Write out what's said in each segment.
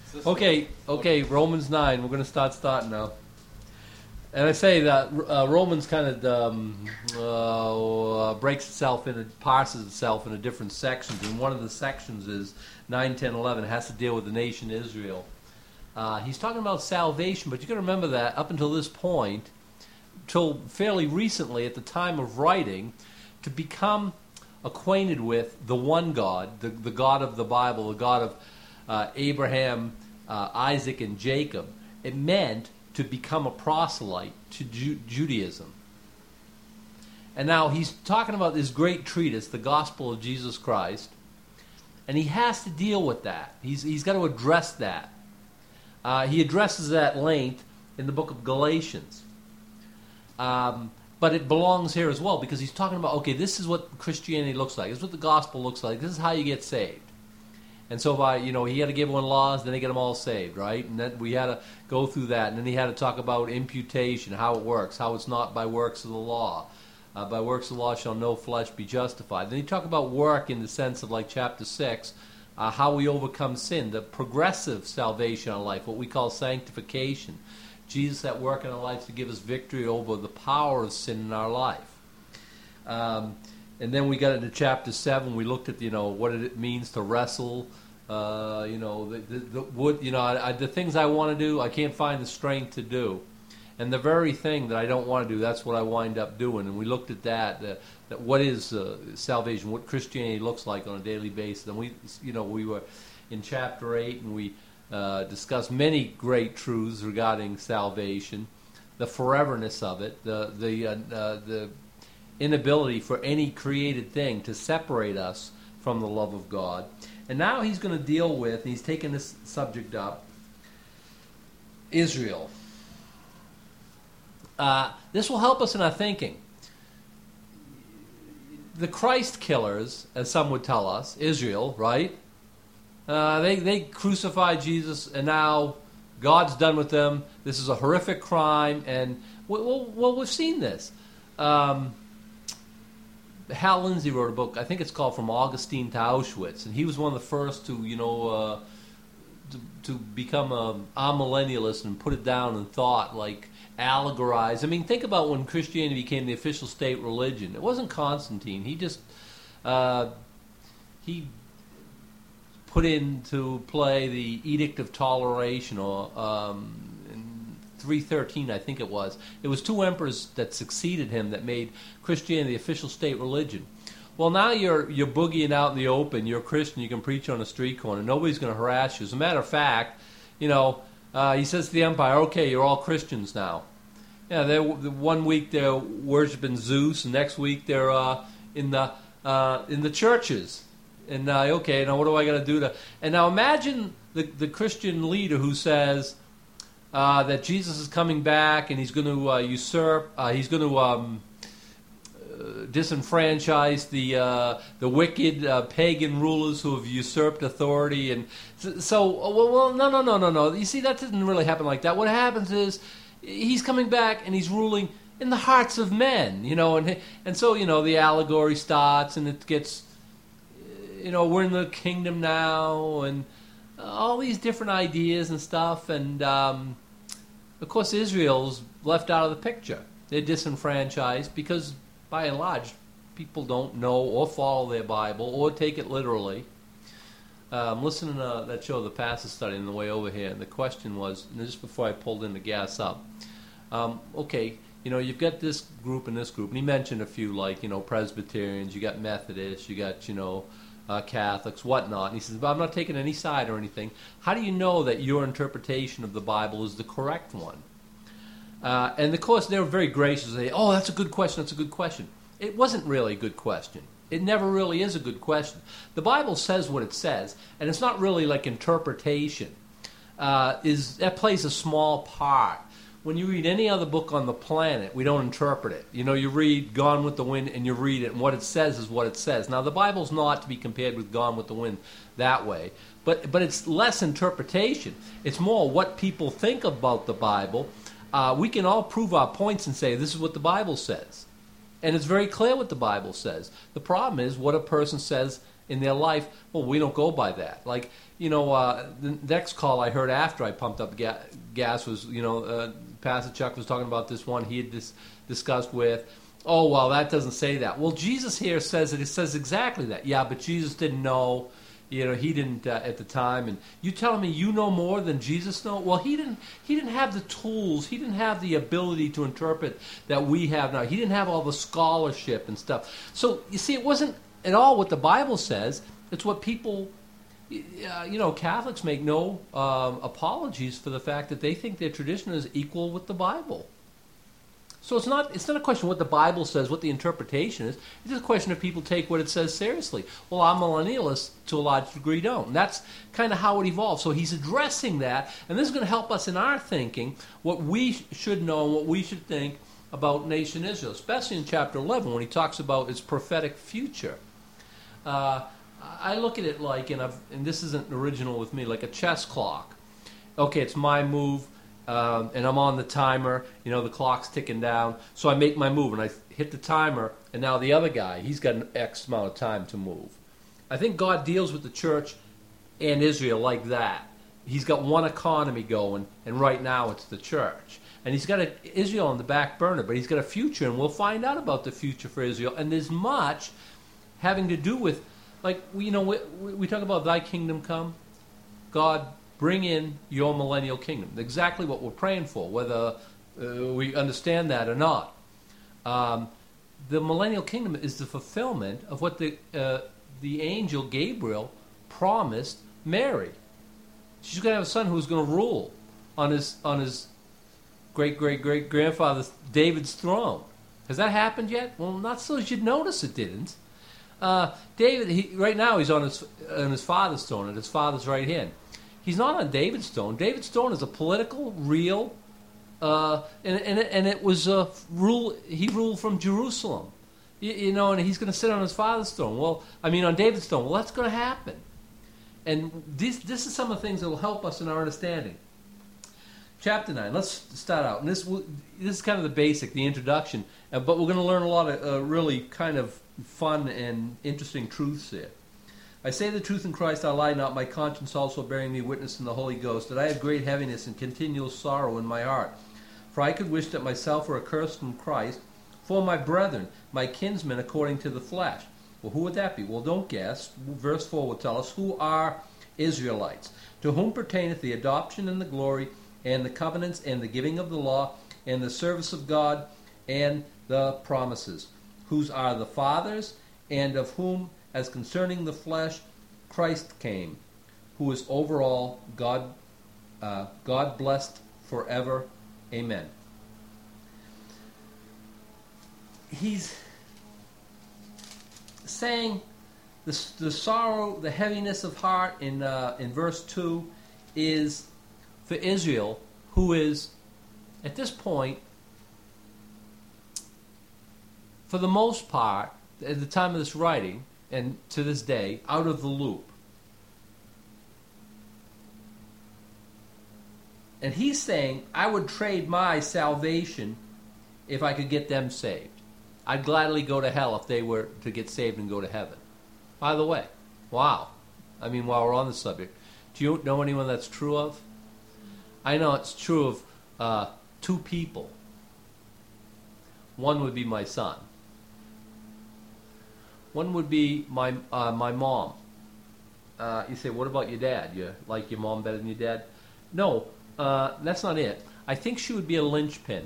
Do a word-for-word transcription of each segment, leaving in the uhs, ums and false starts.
Okay, okay, Romans nine. We're going to start starting now. And I say that uh, Romans kind of um, uh, breaks itself into, parses itself into different sections. And one of the sections is nine, ten, eleven. It has to deal with the nation Israel. Uh, he's talking about salvation, but you got to remember that up until this point, till fairly recently, at the time of writing, to become acquainted with the one God, the, the God of the Bible, the God of uh, Abraham, uh, Isaac, and Jacob, it meant to become a proselyte to Ju- Judaism. And now he's talking about this great treatise, the Gospel of Jesus Christ, and he has to deal with that. He's, he's got to address that. Uh, he addresses that at length in the book of Galatians. Um, but it belongs here as well because he's talking about, okay, this is what Christianity looks like. This is what the gospel looks like. This is how you get saved. And so, by you know, he had to give one laws, then he get them all saved, right? And then we had to go through that. And then he had to talk about imputation, how it works, how it's not by works of the law. Uh, by works of the law shall no flesh be justified. Then he talked about work in the sense of like chapter six, uh, how we overcome sin, the progressive salvation in life, what we call sanctification. Jesus at work in our lives to give us victory over the power of sin in our life. Um, and then we got into chapter seven. We looked at you know what it means to wrestle. Uh, you know the, the, the what you know I, I, the things I want to do, I can't find the strength to do, and the very thing that I don't want to do, that's what I wind up doing. And we looked at that. Uh, that what is uh, salvation? What Christianity looks like on a daily basis. And we you know we were in chapter eight, and we. Uh, discuss many great truths regarding salvation, the foreverness of it, the the uh, uh, the inability for any created thing to separate us from the love of God. And now he's going to deal with, he's taken this subject up, Israel. Uh, this will help us in our thinking. The Christ killers, as some would tell us, Israel, right? Uh, they, they crucified Jesus, and now God's done with them. This is a horrific crime, and well, well we've seen this. Um, Hal Lindsey wrote a book, I think it's called From Augustine to Auschwitz, and he was one of the first to, you know, uh, to, to become a amillennialist and put it down in thought, like allegorize. I mean, think about when Christianity became the official state religion. It wasn't Constantine. He just, uh, he... put into play the Edict of Toleration, or um, in three thirteen, I think it was. It was two emperors that succeeded him that made Christianity the official state religion. Well, now you're you're boogieing out in the open. You're a Christian. You can preach on a street corner. Nobody's going to harass you. As a matter of fact, you know, uh, he says to the empire, "Okay, you're all Christians now." Yeah, they're one week they're worshiping Zeus, and next week they're uh, in the uh, in the churches. And uh, okay, now what do I got to do to? And now imagine the the Christian leader who says uh, that Jesus is coming back and he's going to uh, usurp, uh, he's going to um, uh, disenfranchise the uh, the wicked uh, pagan rulers who have usurped authority. And so, well, well, no, no, no, no, no. You see, that doesn't really happen like that. What happens is he's coming back and he's ruling in the hearts of men, you know, and and so you know the allegory starts and it gets. You know, we're in the kingdom now, and all these different ideas and stuff. And, um, of course, Israel's left out of the picture. They're disenfranchised because, by and large, people don't know or follow their Bible or take it literally. Uh, I'm listening to that show, The Pastor Study, on the way over here, and the question was, and just before I pulled in the gas up, um, okay, you know, you've got this group and this group. And he mentioned a few, like, you know, Presbyterians, you got Methodists, you got, you know, Uh, Catholics, whatnot. And he says, but I'm not taking any side or anything. How do you know that your interpretation of the Bible is the correct one? Uh, and of course, they were very gracious. They say, oh, that's a good question, that's a good question. It wasn't really a good question. It never really is a good question. The Bible says what it says, and it's not really like interpretation. Uh, is that plays a small part. When you read any other book on the planet, we don't interpret it. You know, you read Gone with the Wind and you read it, and what it says is what it says. Now, the Bible's not to be compared with Gone with the Wind that way, but but it's less interpretation. It's more what people think about the Bible. Uh, we can all prove our points and say, this is what the Bible says. And it's very clear what the Bible says. The problem is what a person says in their life, well, we don't go by that. Like, you know, uh, the next call I heard after I pumped up ga- gas was, you know, uh, Pastor Chuck was talking about this one he had dis- discussed with, oh, well, that doesn't say that. Well, Jesus here says it. It says exactly that. Yeah, but Jesus didn't know. You know, he didn't uh, at the time. And you telling me you know more than Jesus know? Well, he didn't. He didn't have the tools. He didn't have the ability to interpret that we have now. He didn't have all the scholarship and stuff. So you see, it wasn't at all what the Bible says. It's what people. Uh, you know, Catholics make no um, apologies for the fact that they think their tradition is equal with the Bible. So it's not it's not a question of what the Bible says, what the interpretation is. It's just a question of people take what it says seriously. Well, our millennialists, to a large degree, don't. And that's kind of how it evolved. So he's addressing that, and this is going to help us in our thinking, what we should know and what we should think about nation Israel, especially in chapter eleven when he talks about its prophetic future. Uh, I look at it like, and, I've, and this isn't original with me, like a chess clock. Okay, it's my move. Um, and I'm on the timer, you know, the clock's ticking down. So I make my move, and I hit the timer, and now the other guy, he's got an X amount of time to move. I think God deals with the church and Israel like that. He's got one economy going, and right now it's the church. And he's got a, Israel on the back burner, but he's got a future, and we'll find out about the future for Israel. And there's much having to do with, like, you know, we, we talk about thy kingdom come, God bring in your millennial kingdom. Exactly what we're praying for, whether uh, we understand that or not. Um, the millennial kingdom is the fulfillment of what the uh, the angel Gabriel promised Mary. She's going to have a son who's going to rule on his on his great great great grandfather David's throne. Has that happened yet? Well, not so as you'd notice it didn't. Uh, David, he, right now he's on his on his father's throne, at his father's right hand. He's not on David's throne. David's throne is a political, real, uh, and and it, and it was a rule. He ruled from Jerusalem, you, you know, and he's going to sit on his father's throne. Well, I mean, on David's throne. Well, that's going to happen, and this this is some of the things that will help us in our understanding. Chapter nine. Let's start out, and this this is kind of the basic, the introduction, uh, but we're going to learn a lot of uh, really kind of fun and interesting truths here. I say the truth in Christ, I lie not, my conscience also bearing me witness in the Holy Ghost, that I have great heaviness and continual sorrow in my heart. For I could wish that myself were accursed from Christ for my brethren, my kinsmen according to the flesh. Well, who would that be? Well, don't guess. Verse four will tell us, who are Israelites, to whom pertaineth the adoption and the glory, and the covenants, and the giving of the law, and the service of God, and the promises, whose are the fathers, and of whom as concerning the flesh, Christ came, who is over all, God, uh, God blessed forever. Amen. He's saying the, the sorrow, the heaviness of heart in uh, in verse two is for Israel, who is at this point, for the most part, at the time of this writing, and to this day, out of the loop. And he's saying, I would trade my salvation if I could get them saved. I'd gladly go to hell if they were to get saved and go to heaven. By the way, wow. I mean, while we're on the subject, do you know anyone that's true of? I know it's true of uh, two people. One would be my son. One would be my uh, my mom. Uh, you say, what about your dad? You like your mom better than your dad? No, uh, that's not it. I think she would be a linchpin.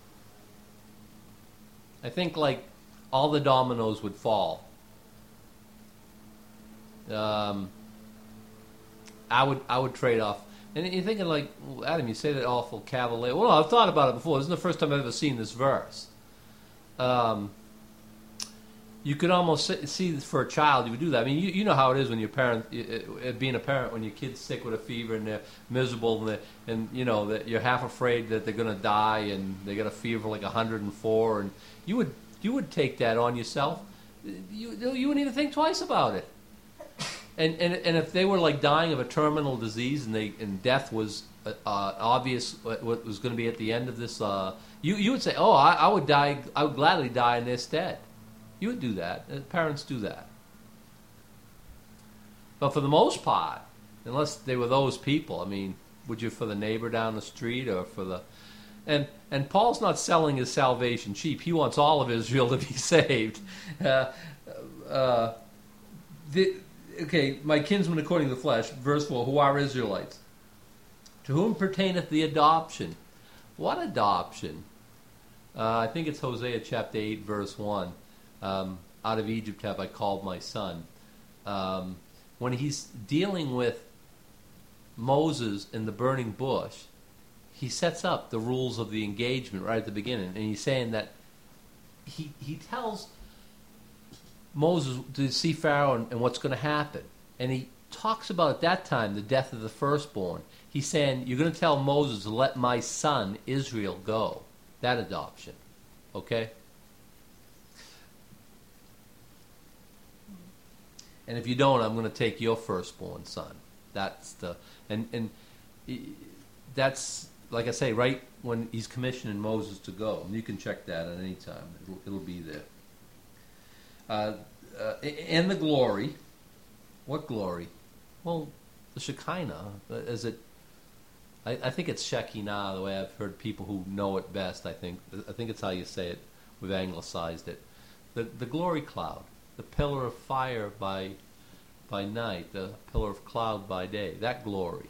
I think like all the dominoes would fall. Um, I would I would trade off. And you're thinking like, well, Adam, you say that awful cavalier. Well, I've thought about it before. This is the first time I've ever seen this verse. Um, you could almost see for a child, you would do that. I mean, you, you know how it is when your parent, being a parent, when your kid's sick with a fever and they're miserable and, they're, and you know that you're half afraid that they're going to die and they got a fever like one hundred and four, and you would you would take that on yourself. You you wouldn't even think twice about it. And and and if they were like dying of a terminal disease and they and death was uh, obvious what was going to be at the end of this, uh, you you would say, oh, I, I would die. I would gladly die in their stead. You would do that. Parents do that. But for the most part, unless they were those people. I mean, would you for the neighbor down the street or for the... And and Paul's not selling his salvation cheap. He wants all of Israel to be saved. Uh, uh, the, okay, my kinsmen according to the flesh, verse four, who are Israelites? To whom pertaineth the adoption? What adoption? Uh, I think it's Hosea chapter eight, verse one. Um, out of Egypt have I called my son. Um, when he's dealing with Moses in the burning bush, he sets up the rules of the engagement right at the beginning. And he's saying that he he tells Moses to see Pharaoh and, and what's going to happen. And he talks about at that time the death of the firstborn. He's saying, you're going to tell Moses to let my son Israel go. That adoption. Okay? And if you don't, I'm going to take your firstborn son. That's the... And, and that's, like I say, right when he's commissioning Moses to go. And you can check that at any time. It'll, it'll be there. Uh, uh, and the glory. What glory? Well, the Shekinah. Is it... I, I think it's Shekinah, the way I've heard people who know it best, I think. I think it's how you say it. We've anglicized it. The the glory cloud. The pillar of fire by by night. The pillar of cloud by day. That glory.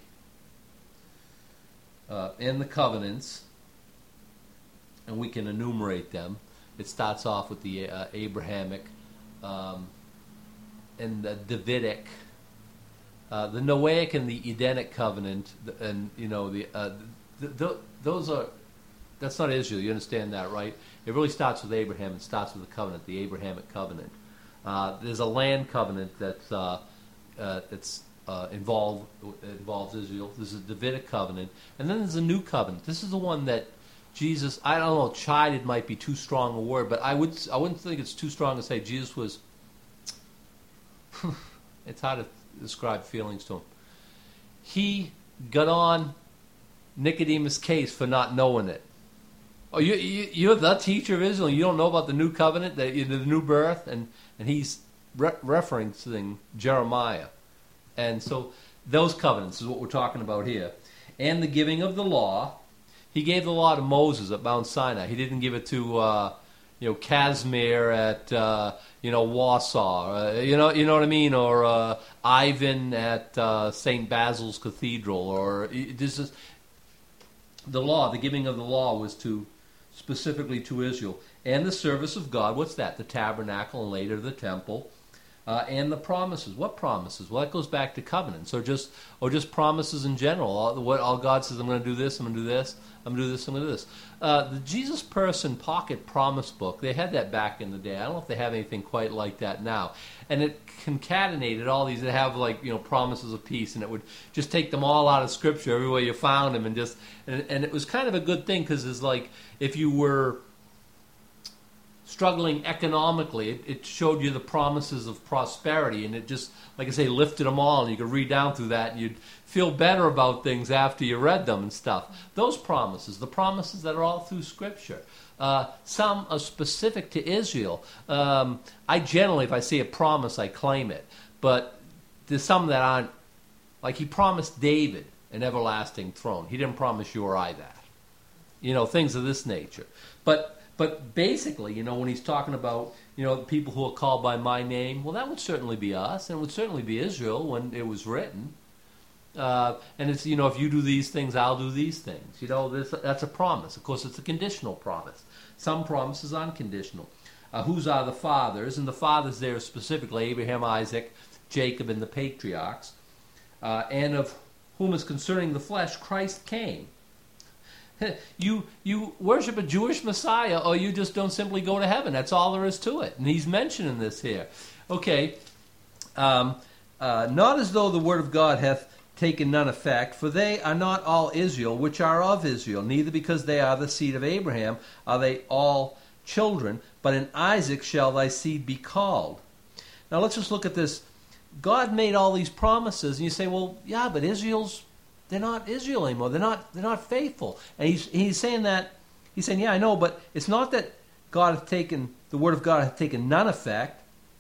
Uh, and the covenants. And we can enumerate them. It starts off with the uh, Abrahamic um, and the Davidic. Uh, the Noahic and the Edenic covenant, and you know the, uh, the, the those are that's not Israel. You understand that, right? It really starts with Abraham. It starts with the covenant, the Abrahamic covenant. Uh, there's a land covenant that's uh, uh, that's uh, involved involves Israel. There's a Davidic covenant, and then there's a new covenant. This is the one that Jesus. I don't know. Chided might be too strong a word, but I would I wouldn't think it's too strong to say Jesus was. It's hard to describe feelings to him. He got on Nicodemus' case for not knowing it. Oh, you, you, you're the teacher of Israel. You don't know about the new covenant, the, the new birth, and and he's re- referencing Jeremiah, and so those covenants is what we're talking about here, and the giving of the law. He gave the law to Moses at Mount Sinai. He didn't give it to uh, you know Casimir at uh, you know Warsaw. Uh, you know you know what I mean, or uh, Ivan at uh, Saint Basil's Cathedral, or this is the law. The giving of the law was to specifically to Israel, and the service of God. What's that? The tabernacle, and later the temple, uh, and the promises. What promises? Well, that goes back to covenants, or just or just promises in general. All, what all God says, I'm going to do this, I'm going to do this, I'm going to do this, I'm going to do this. Uh, the Jesus Person Pocket Promise Book, they had that back in the day. I don't know if they have anything quite like that now. And it concatenated all these that have, like, you know, promises of peace, and it would just take them all out of Scripture everywhere you found them, and just and, and it was kind of a good thing, because it's like if you were struggling economically, it, it showed you the promises of prosperity, and it just, like I say, lifted them all, and you could read down through that, and you'd feel better about things after you read them and stuff. Those promises, the promises that are all through Scripture. Uh, some are specific to Israel. Um, I generally, if I see a promise, I claim it. But there's some that aren't. Like he promised David an everlasting throne. He didn't promise you or I that. You know, things of this nature. But but basically, you know, when he's talking about, you know, the people who are called by my name, well, that would certainly be us, and it would certainly be Israel when it was written. Uh, and it's, you know, if you do these things, I'll do these things. You know, this, that's a promise. Of course, it's a conditional promise. Some promises are unconditional. Uh, whose are the fathers? And the fathers there specifically, Abraham, Isaac, Jacob, and the patriarchs. Uh, and of whom is concerning the flesh, Christ came. You you worship a Jewish Messiah, or you just don't simply go to heaven. That's all there is to it. And he's mentioning this here. Okay. Um, uh, not as though the word of God hath taken none effect, for they are not all Israel which are of Israel, neither because they are the seed of Abraham are they all children, but in Isaac shall thy seed be called. Now let's just look at this. God made all these promises, and you say, well, yeah, but Israel's, they're not Israel anymore. They're not, they're not faithful. And he's, he's saying that, he's saying, yeah, I know, but it's not that God hath taken, the word of God hath taken none effect,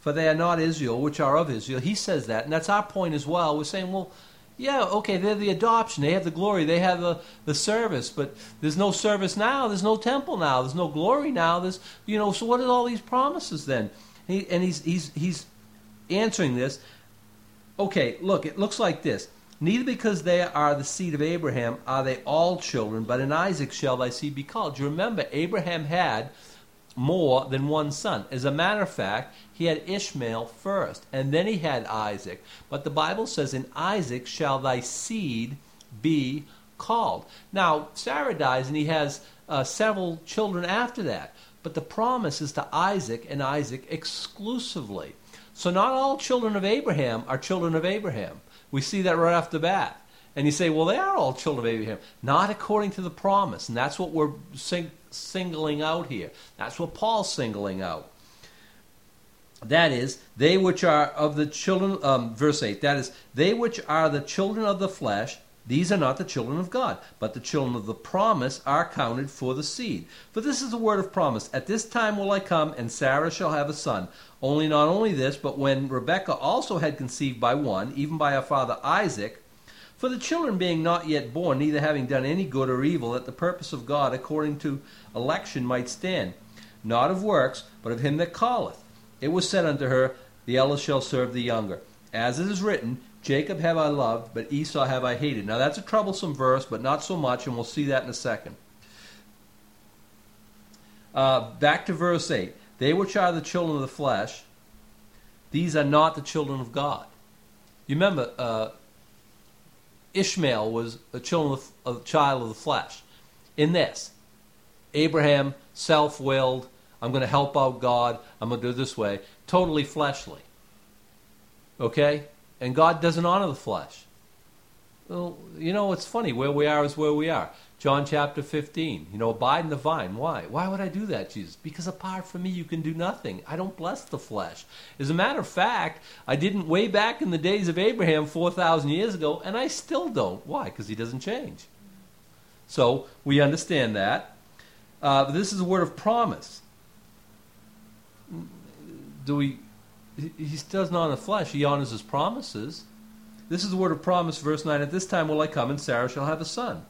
for they are not Israel, which are of Israel. He says that, and that's our point as well. We're saying, well, yeah, okay, they're the adoption. They have the glory. They have the, the service. But there's no service now. There's no temple now. There's no glory now. There's, you know, so what are all these promises then? He, and he's, he's, he's answering this. Okay, look, it looks like this. Neither because they are the seed of Abraham are they all children, but in Isaac shall thy seed be called. You remember, Abraham had more than one son. As a matter of fact, he had Ishmael first, and then he had Isaac. But the Bible says, in Isaac shall thy seed be called. Now, Sarah dies, and he has uh, several children after that. But the promise is to Isaac and Isaac exclusively. So not all children of Abraham are children of Abraham. We see that right off the bat. And you say, well, they are all children of Abraham. Not according to the promise. And that's what we're sing- singling out here. That's what Paul's singling out. That is, they which are of the children, um, verse eight, that is, they which are the children of the flesh, these are not the children of God, but the children of the promise are counted for the seed. For this is the word of promise. At this time will I come, and Sarah shall have a son. Only not only this, but when Rebekah also had conceived by one, even by her father Isaac, for the children being not yet born, neither having done any good or evil, that the purpose of God according to election might stand, not of works, but of him that calleth. It was said unto her, the elder shall serve the younger. As it is written, Jacob have I loved, but Esau have I hated. Now that's a troublesome verse, but not so much, and we'll see that in a second. Uh, back to verse eight. They which are the children of the flesh, these are not the children of God. You remember, uh, Ishmael was a, children of, a child of the flesh. In this, Abraham, self-willed, I'm going to help out God, I'm going to do it this way, totally fleshly. Okay? And God doesn't honor the flesh. Well, you know, it's funny. Where we are is where we are. John chapter fifteen. You know, abide in the vine. Why? Why would I do that, Jesus? Because apart from me, you can do nothing. I don't bless the flesh. As a matter of fact, I didn't way back in the days of Abraham four thousand years ago, and I still don't. Why? Because he doesn't change. So, we understand that. Uh, this is a word of promise. Do we... He doesn't honor the flesh. He honors his promises. This is the word of promise, verse nine. At this time will I come, and Sarah shall have a son.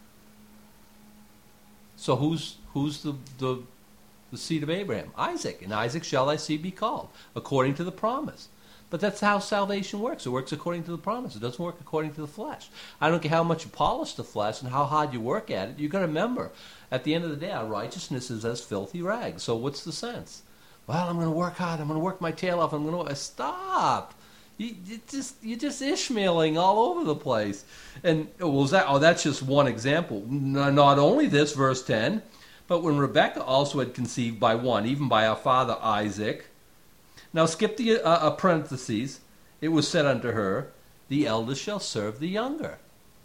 So who's who's the, the, the seed of Abraham? Isaac. And Isaac shall thy seed be called, according to the promise. But that's how salvation works. It works according to the promise. It doesn't work according to the flesh. I don't care how much you polish the flesh and how hard you work at it. You've got to remember, at the end of the day, our righteousness is as filthy rags. So what's the sense? Well, I'm going to work hard. I'm going to work my tail off. I'm going to stop. You, you just you're just Ishmaeling all over the place. And was that? Oh, that's just one example. Not only this, verse ten, but when Rebekah also had conceived by one, even by our father Isaac. Now skip the uh, uh, parentheses. It was said unto her, the elder shall serve the younger.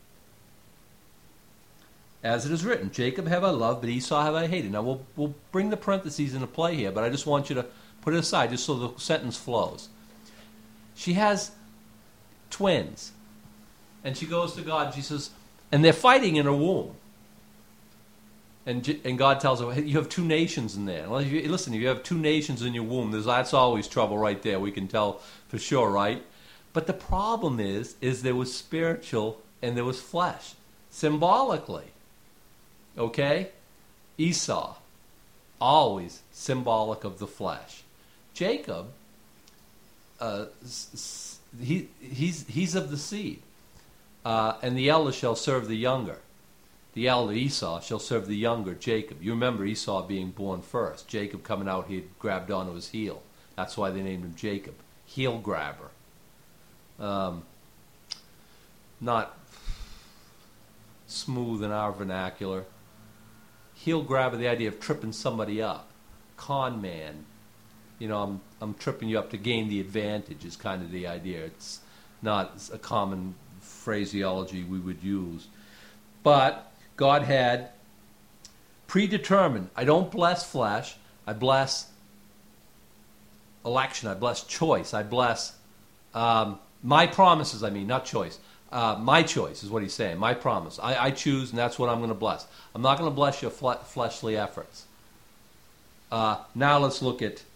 As it is written, Jacob have I loved, but Esau have I hated. Now, we'll, we'll bring the parentheses into play here, but I just want you to put it aside just so the sentence flows. She has twins, and she goes to God, and she says, and they're fighting in her womb. And, and God tells her, hey, you have two nations in there. Well, if you, listen, if you have two nations in your womb, there's, that's always trouble right there. We can tell for sure, right? But the problem is, is there was spiritual and there was flesh, symbolically. Okay? Esau, always symbolic of the flesh. Jacob, uh, he, he's, he's of the seed. Uh, and the elder shall serve the younger. The elder, Esau, shall serve the younger, Jacob. You remember Esau being born first. Jacob coming out, he had grabbed onto his heel. That's why they named him Jacob. Heel grabber. Um, not smooth in our vernacular. Heel grabber, the idea of tripping somebody up. Con man. You know, I'm I'm tripping you up to gain the advantage is kind of the idea. It's not a common phraseology we would use. But God had predetermined. I don't bless flesh. I bless election. I bless choice. I bless um, my promises, I mean, not choice. Uh, my choice is what he's saying. My promise. I, I choose, and that's what I'm going to bless. I'm not going to bless your fle- fleshly efforts. Uh, now let's look at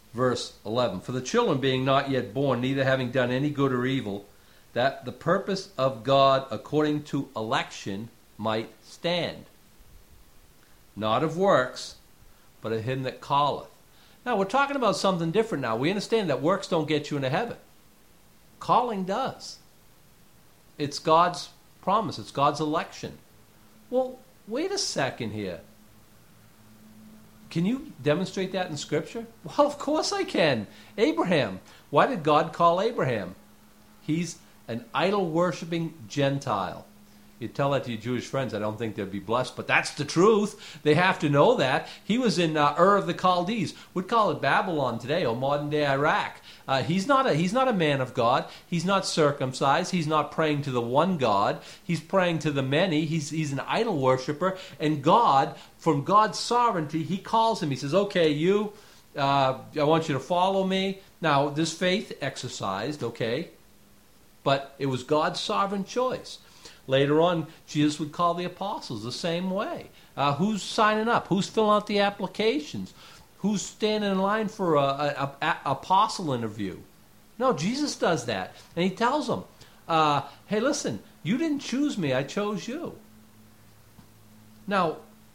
verse eleven. For the children being not yet born, neither having done any good or evil, that the purpose of God according to election might stand. Not of works, but of him that calleth. Now, we're talking about something different now. We understand that works don't get you into heaven. Calling does. It's God's promise. It's God's election. Well, wait a second here. Can you demonstrate that in Scripture? Well, of course I can. Abraham. Why did God call Abraham? He's an idol-worshipping Gentile. You tell that to your Jewish friends, I don't think they'd be blessed, but that's the truth. They have to know that. He was in uh, Ur of the Chaldees. We'd call it Babylon today, or modern-day Iraq. Uh, he's not a he's not a man of God. He's not circumcised. He's not praying to the one God. He's praying to the many. He's he's an idol worshiper. And God, from God's sovereignty, he calls him. He says, okay, you, uh, I want you to follow me. Now, this faith exercised, okay, but it was God's sovereign choice. Later on, Jesus would call the apostles the same way. Uh, who's signing up? Who's filling out the applications? Who's standing in line for a, a, a, a apostle interview? No, Jesus does that. And he tells them, uh, hey, listen, you didn't choose me, I chose you. Now,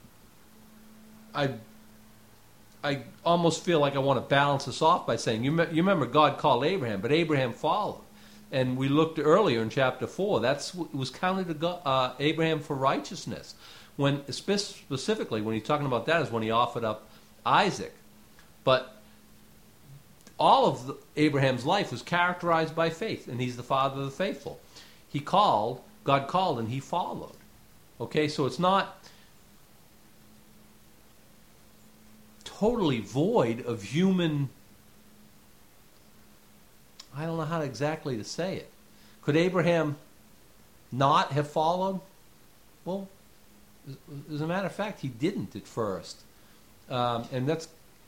I I almost feel like I want to balance this off by saying, you, me, you remember God called Abraham, but Abraham followed. And we looked earlier in chapter four, that was counted to God, uh, Abraham for righteousness. When specifically, when he's talking about that, is when he offered up Isaac. But all of the, Abraham's life was characterized by faith, and he's the father of the faithful. He called, God called, and he followed. Okay, so it's not totally void of human, I don't know how exactly to say it. Could Abraham not have followed? Well, as a matter of fact, he didn't at first. Um, and that's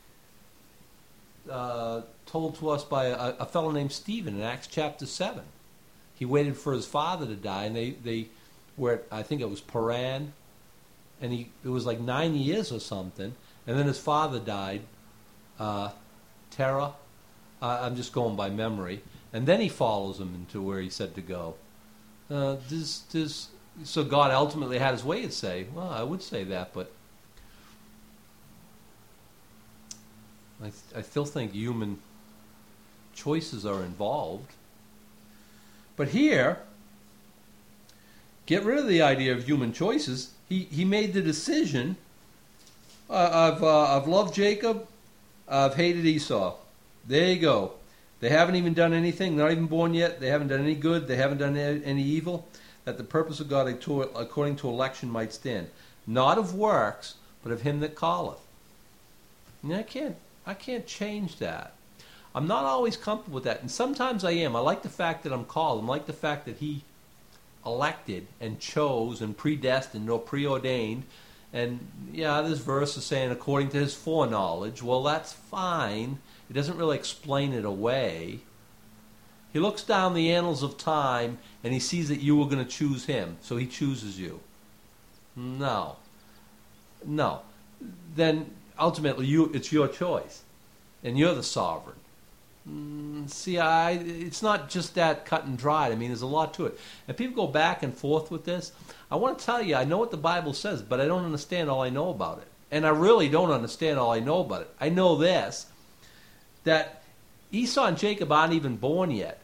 uh, told to us by a, a fellow named Stephen in Acts chapter seven. He waited for his father to die, and they, they were at, I think it was Paran, and he it was like nine years or something, and then his father died, uh, Terah. Uh, I'm just going by memory. And then he follows him into where he said to go. Uh, this, this, so God ultimately had his way to say, well, I would say that, but I, I still think human choices are involved. But here, get rid of the idea of human choices. He, he made the decision, uh, I've, uh, I've loved Jacob, I've hated Esau. There you go. They haven't even done anything. They're not even born yet. They haven't done any good. They haven't done any evil. That the purpose of God according to election might stand. Not of works, but of him that calleth. And I can't, I can't change that. I'm not always comfortable with that. And sometimes I am. I like the fact that I'm called. I like the fact that he elected and chose and predestined or preordained. And yeah, this verse is saying according to his foreknowledge. Well, that's fine. It doesn't really explain it away. He looks down the annals of time and he sees that you were going to choose him, so he chooses you. No. No. Then ultimately you it's your choice. And you're the sovereign. Mm, see, I it's not just that cut and dried. I mean, there's a lot to it. And people go back and forth with this. I want to tell you, I know what the Bible says, but I don't understand all I know about it. And I really don't understand all I know about it. I know this, that Esau and Jacob aren't even born yet.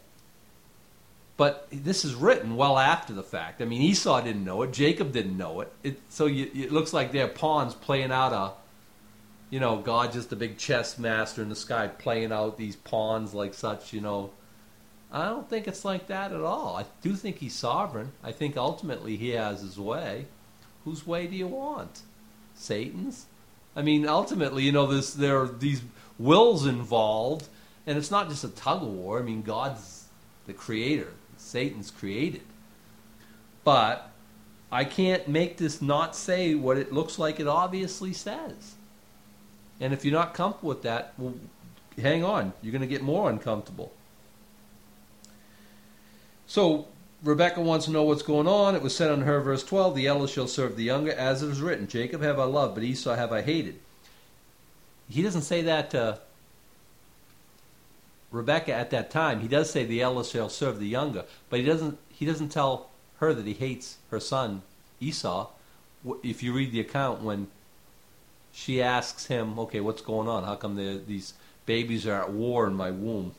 But this is written well after the fact. I mean, Esau didn't know it. Jacob didn't know it. it so you, it looks like they're pawns playing out a, you know, God just a big chess master in the sky playing out these pawns like such, you know. I don't think it's like that at all. I do think he's sovereign. I think ultimately he has his way. Whose way do you want? Satan's? I mean, ultimately, you know, this, there are these wills involved, and it's not just a tug of war. I mean, God's the creator. Satan's created. But I can't make this not say what it looks like it obviously says. And if you're not comfortable with that, well, hang on. You're going to get more uncomfortable. So Rebekah wants to know what's going on. It was said unto her, verse twelve, the elder shall serve the younger, as it is written, Jacob have I loved, but Esau have I hated. He doesn't say that to Rebecca at that time, he does say the elder shall serve the younger, but he doesn't he doesn't tell her that he hates her son Esau. If you read the account, when she asks him, okay, what's going on? How come the, these babies are at war in my womb?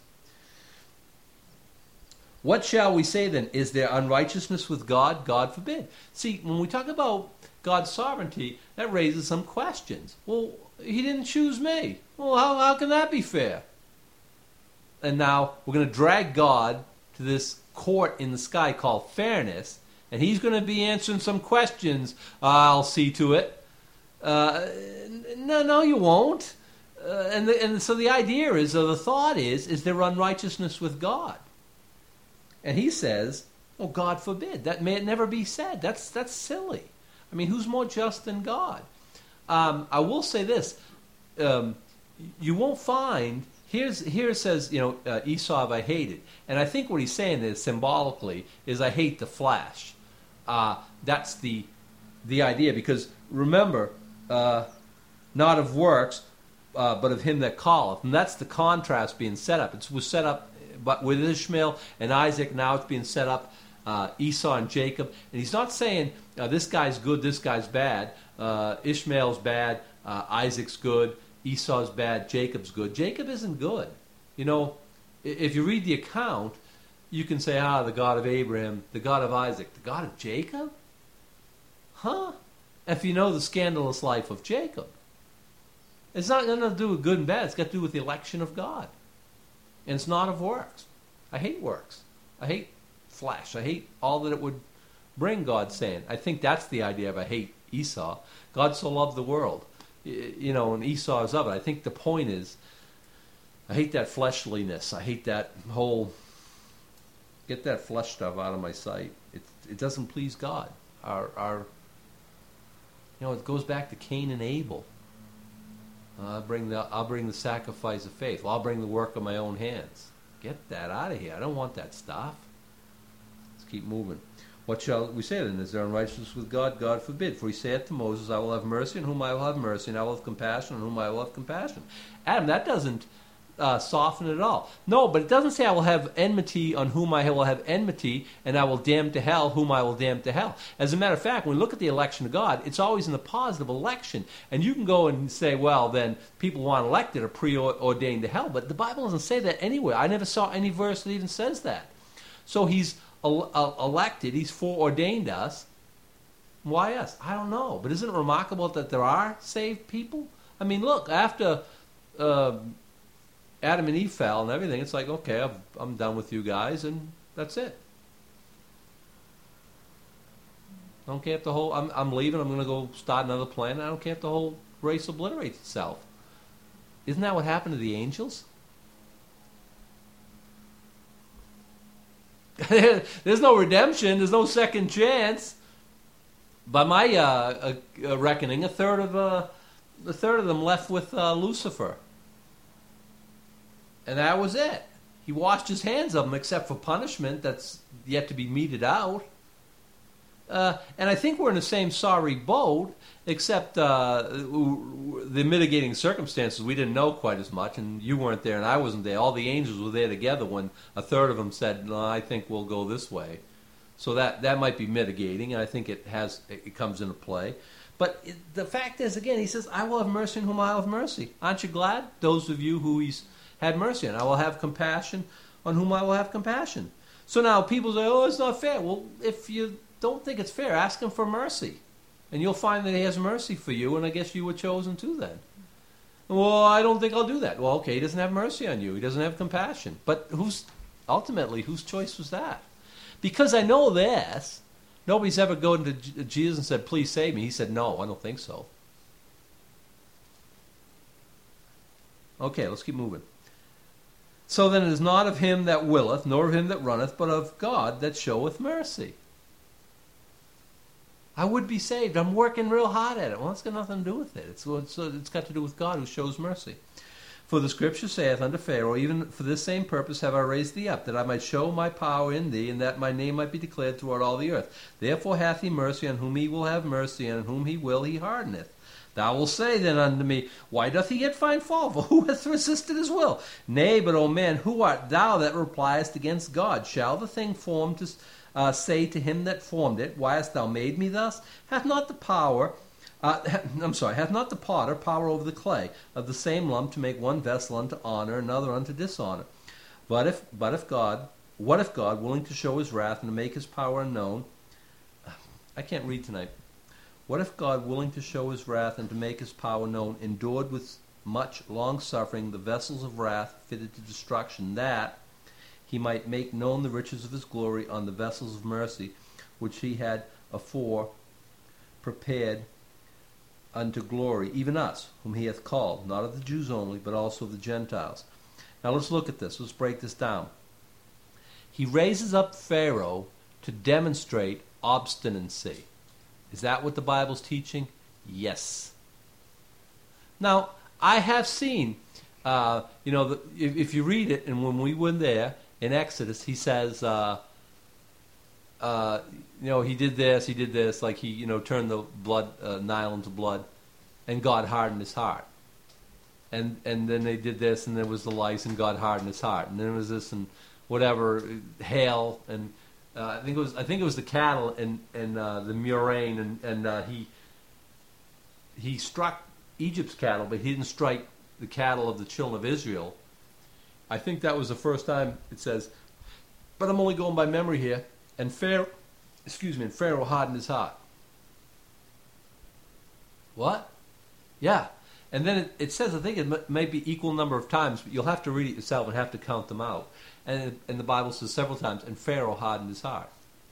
What shall we say then? Is there unrighteousness with God? God forbid. See, when we talk about God's sovereignty, that raises some questions. Well, he didn't choose me. Well, how, how can that be fair? And now we're going to drag God to this court in the sky called fairness, and he's going to be answering some questions. I'll see to it. Uh, no, no, you won't. Uh, and, the, and so the idea is, or the thought is, is there unrighteousness with God? And he says, well, God forbid. That may it never be said. That's that's silly. I mean, who's more just than God? Um, I will say this. Um, you won't find, here's, here it says, you know, uh, Esau have I hated. And I think what he's saying is, symbolically, is I hate the flesh. Uh, that's the the idea. Because remember, uh, not of works, uh, but of him that calleth. And that's the contrast being set up. It was set up but with Ishmael and Isaac. Now it's being set up, uh, Esau and Jacob. And he's not saying uh, this guy's good, this guy's bad. Uh, Ishmael's bad, uh, Isaac's good, Esau's bad, Jacob's good. Jacob isn't good. You know, if you read the account, you can say, ah, the God of Abraham, the God of Isaac, the God of Jacob? Huh? If you know the scandalous life of Jacob. It's not got to do with good and bad. It's got to do with the election of God. And it's not of works. I hate works. I hate flesh. I hate all that it would bring, God saying. I think that's the idea of I hate Esau. God so loved the world. You know, and Esau is of it. I think the point is, I hate that fleshliness. I hate that whole, get that flesh stuff out of my sight. It, it doesn't please God. Our, our, you know, it goes back to Cain and Abel. Uh, I'll bring the I'll bring the sacrifice of faith. Well, I'll bring the work of my own hands. Get that out of here. I don't want that stuff. Let's keep moving. What shall we say then? Is there unrighteousness with God? God forbid. For he saith to Moses, I will have mercy on whom I will have mercy, and I will have compassion on whom I will have compassion. Adam, that doesn't uh, soften at all. No, but it doesn't say I will have enmity on whom I will have enmity, and I will damn to hell whom I will damn to hell. As a matter of fact, when we look at the election of God, it's always in the positive election. And you can go and say, well, then people who aren't elected are preordained to hell. But the Bible doesn't say that anywhere. I never saw any verse that even says that. So he's elected, he's foreordained us. Why us? I don't know. But isn't it remarkable that there are saved people? I mean, look, after uh, Adam and Eve fell and everything, it's like, okay, I've, I'm done with you guys, and that's it. I don't care if the whole, I'm, I'm leaving, I'm going to go start another planet. I don't care if the whole race obliterates itself. Isn't that what happened to the angels? There's no redemption. There's no second chance. By my uh, uh, reckoning, a third of uh, a third of them left with uh, Lucifer, and that was it. He washed his hands of them, except for punishment that's yet to be meted out. Uh, and I think we're in the same sorry boat, except uh, the mitigating circumstances, we didn't know quite as much, and you weren't there and I wasn't there. All the angels were there together when a third of them said, no, I think we'll go this way. So that, that might be mitigating, and I think it has it comes into play. But it, the fact is, again, he says, I will have mercy on whom I will have mercy. Aren't you glad? Those of you who he's had mercy on. I will have compassion on whom I will have compassion. So now people say, oh, it's not fair. Well, if you don't think it's fair, ask him for mercy. And you'll find that he has mercy for you, and I guess you were chosen too then. Well, I don't think I'll do that. Well, okay, he doesn't have mercy on you. He doesn't have compassion. But who's ultimately, whose choice was that? Because I know this, nobody's ever gone to Jesus and said, please save me. He said, no, I don't think so. Okay, let's keep moving. So then it is not of him that willeth, nor of him that runneth, but of God that showeth mercy. I would be saved. I'm working real hard at it. Well, it's got nothing to do with it. It's, it's, it's got to do with God who shows mercy. For the scripture saith unto Pharaoh, even for this same purpose have I raised thee up, that I might show my power in thee, and that my name might be declared throughout all the earth. Therefore hath he mercy on whom he will have mercy, and on whom he will he hardeneth. Thou wilt say then unto me, Why doth he yet find fault? For who hath resisted his will? Nay, but, O man, who art thou that repliest against God? Shall the thing formed to uh, say to him that formed it, Why hast thou made me thus? Hath not the power... Uh, I'm sorry, hath not the potter power over the clay of the same lump to make one vessel unto honor, another unto dishonor? But if, but if God, what if God, willing to show his wrath and to make his power unknown, I can't read tonight. What if God, willing to show his wrath and to make his power known, endured with much long suffering the vessels of wrath fitted to destruction, that he might make known the riches of his glory on the vessels of mercy, which he had afore prepared unto glory, even us, whom he hath called, not of the Jews only, but also of the Gentiles. Now let's look at this. Let's break this down. He raises up Pharaoh to demonstrate obstinacy. Is that what the Bible's teaching? Yes. Now, I have seen, uh, you know, the, if, if you read it, and when we were there in Exodus, he says, uh, uh, you know, he did this, he did this, like he, you know, turned the blood, uh, Nile into blood, and God hardened his heart. And and then they did this, and there was the lice, and God hardened his heart. And then there was this, and whatever, hail, and uh, I think it was I think it was the cattle and and uh, the murrain, and and uh, he he struck Egypt's cattle, but he didn't strike the cattle of the children of Israel. I think that was the first time it says, but I'm only going by memory here. And Pharaoh, excuse me, and Pharaoh hardened his heart. What? Yeah. And then it, it says, I think it m- may be equal number of times, but you'll have to read it yourself and have to count them out. And, and the Bible says several times, and Pharaoh hardened his heart.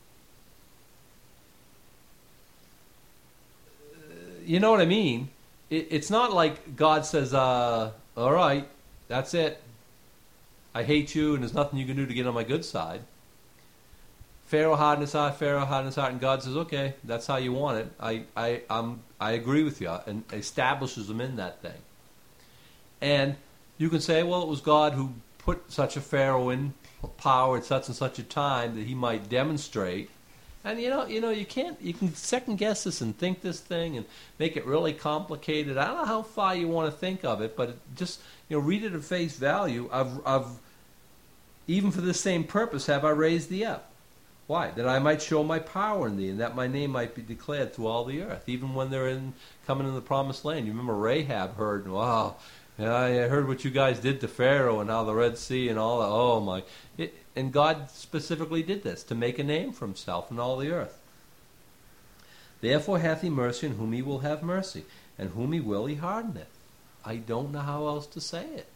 Uh, you know what I mean? It, it's not like God says, uh, all right, that's it. I hate you, and there's nothing you can do to get on my good side. Pharaoh hardened his heart, Pharaoh hardened his heart, and God says, okay, that's how you want it. I, I, I'm, I agree with you, and establishes them in that thing. And you can say, well, it was God who put such a Pharaoh in power at such and such a time that he might demonstrate. And you know, you know, you can't, you can second guess this and think this thing and make it really complicated. I don't know how far you want to think of it, but it just, you know, read it at face value. I've, I've, even for this same purpose have I raised thee up. Why? That I might show my power in thee, and that my name might be declared through all the earth, even when they're in coming in the promised land. You remember Rahab heard, wow, yeah, I heard what you guys did to Pharaoh and how the Red Sea and all that. Oh my! It, and God specifically did this to make a name for himself in all the earth. Therefore hath he mercy on whom he will have mercy, and whom he will he hardeneth. I don't know how else to say it.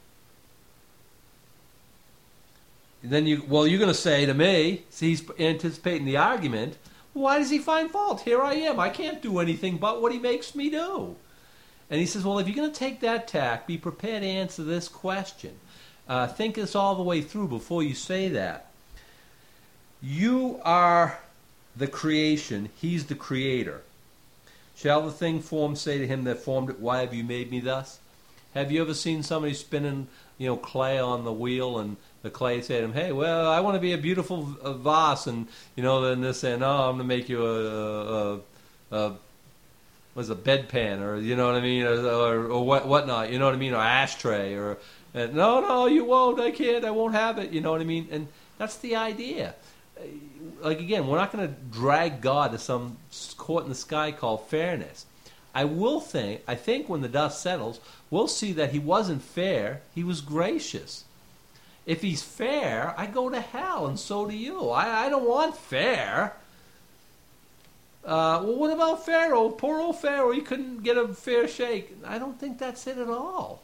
Then you, well, you're going to say to me, see, he's anticipating the argument, why does he find fault? Here I am. I can't do anything but what he makes me do. And he says, well, if you're going to take that tack, be prepared to answer this question. Uh, think this all the way through before you say that. You are the creation. He's the creator. Shall the thing formed say to him that formed it, why have you made me thus? Have you ever seen somebody spinning, you know, clay on the wheel, and the clay said to him, hey, well, I want to be a beautiful vase, and, you know, then they're saying, oh, I'm going to make you a, a, a was a bedpan, or, you know what I mean, or, or, or what, whatnot, you know what I mean, or ashtray, or, and, no, no, you won't, I can't, I won't have it, you know what I mean, and that's the idea. Like, again, we're not going to drag God to some court in the sky called fairness. I will think, I think when the dust settles, we'll see that he wasn't fair, he was gracious. If he's fair, I go to hell, and so do you. I, I don't want fair. Uh, well, what about Pharaoh? Poor old Pharaoh, he couldn't get a fair shake. I don't think that's it at all.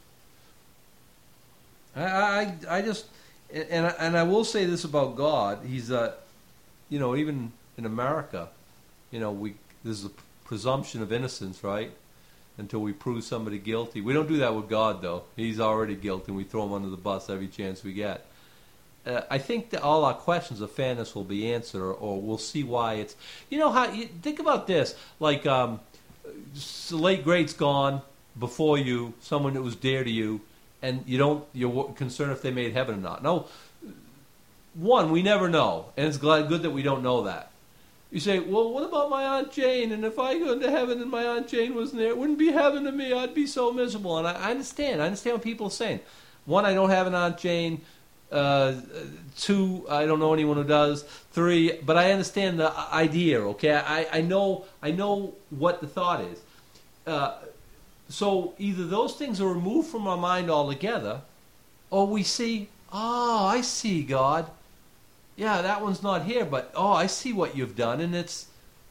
I, I, I just, and and I will say this about God. He's, uh, you know, even in America, you know, we there's a presumption of innocence, right? Until we prove somebody guilty. We don't do that with God, though. He's already guilty, and we throw him under the bus every chance we get. Uh, I think that all our questions of fairness will be answered, or, or we'll see why it's... You know, how you think about this. Like, um, the late great's gone, before you, someone that was dear to you, and you don't, you're concerned if they made heaven or not. No, one, we never know, and it's glad, good that we don't know that. You say, well, what about my Aunt Jane? And if I go into heaven and my Aunt Jane wasn't there, it wouldn't be heaven to me. I'd be so miserable. And I, I understand. I understand what people are saying. One, I don't have an Aunt Jane. Uh, two, I don't know anyone who does. Three, but I understand the idea. Okay, I, I know I know what the thought is. Uh, so either those things are removed from our mind altogether, or we see, oh, I see God. Yeah, that one's not here, but oh, I see what you've done, and it's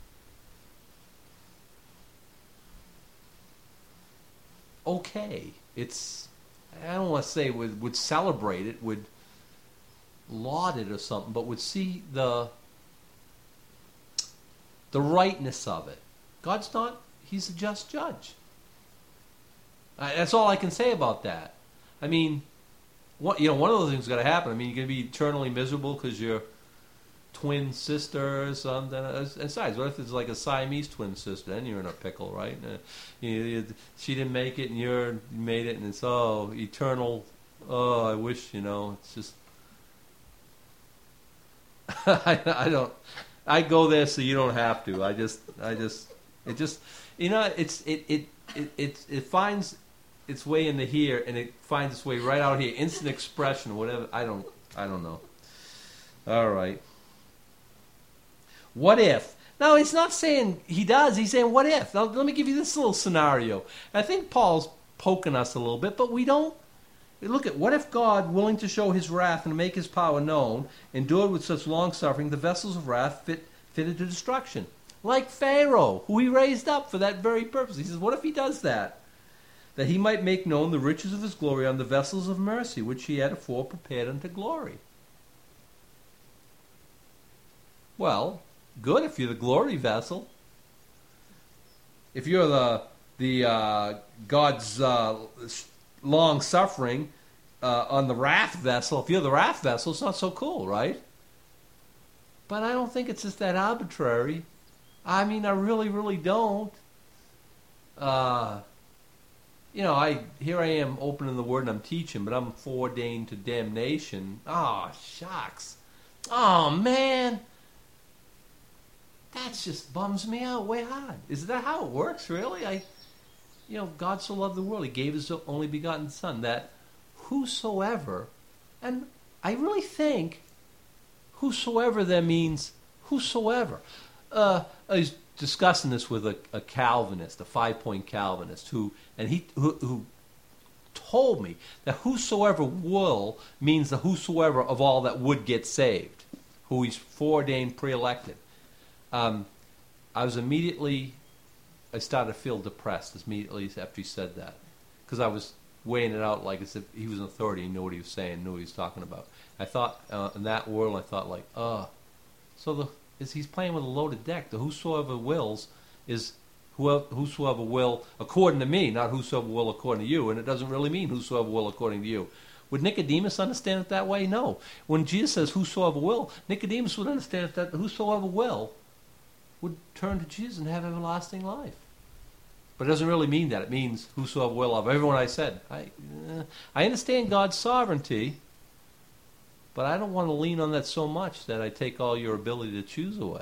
okay. It's, I don't want to say would would celebrate it, would laud it or something, but would see the the rightness of it. God's not, he's a just judge. Uh, that's all I can say about that. I mean, what, you know, one of those things is going to happen. I mean, you're going to be eternally miserable because your twin sister or something. And besides, what if it's like a Siamese twin sister? Then you're in a pickle, right? Uh, you, you, she didn't make it, and you're, you made it, and it's, oh, eternal. Oh, I wish, you know, it's just. I, I don't. I go there so you don't have to. I just, I just, it just, you know, it's it it it it, it finds its way into here, and it finds its way right out here. Instant expression, whatever. I don't, I don't know. All right. What if? Now he's not saying he does. He's saying what if. Now let me give you this little scenario. I think Paul's poking us a little bit, but we don't. Look at, what if God, willing to show his wrath and to make his power known, endured with such long suffering the vessels of wrath fit, fitted to destruction? Like Pharaoh, who he raised up for that very purpose. He says, what if he does that? That he might make known the riches of his glory on the vessels of mercy, which he had afore prepared unto glory. Well, good if you're the glory vessel. If you're the, the uh, God's... Uh, long suffering uh, on the wrath vessel. If you're the wrath vessel, it's not so cool, right? But I don't think it's just that arbitrary. I mean, I really, really don't. Uh, you know, I here I am opening the Word and I'm teaching, but I'm foreordained to damnation. Oh, shucks. Oh, man. That just bums me out way hard. Is that how it works, really? I... You know, God so loved the world, he gave his only begotten Son, that whosoever, and I really think whosoever there means whosoever. Uh, I was discussing this with a, a Calvinist, a five-point Calvinist, who and he who, who told me that whosoever will means the whosoever of all that would get saved, who he's foreordained, pre-elected. Um, I was immediately... I started to feel depressed immediately after he said that, because I was weighing it out like as if he was an authority, he knew what he was saying, knew what he was talking about. I thought uh, in that world, I thought like, oh, so the is he's playing with a loaded deck. The whosoever wills is whoever, whosoever will according to me, not whosoever will according to you, and it doesn't really mean whosoever will according to you. Would Nicodemus understand it that way? No. When Jesus says whosoever will, Nicodemus would understand it that whosoever will would turn to Jesus and have everlasting life. But it doesn't really mean that. It means whosoever will of everyone I said. I, uh, I understand God's sovereignty, but I don't want to lean on that so much that I take all your ability to choose away.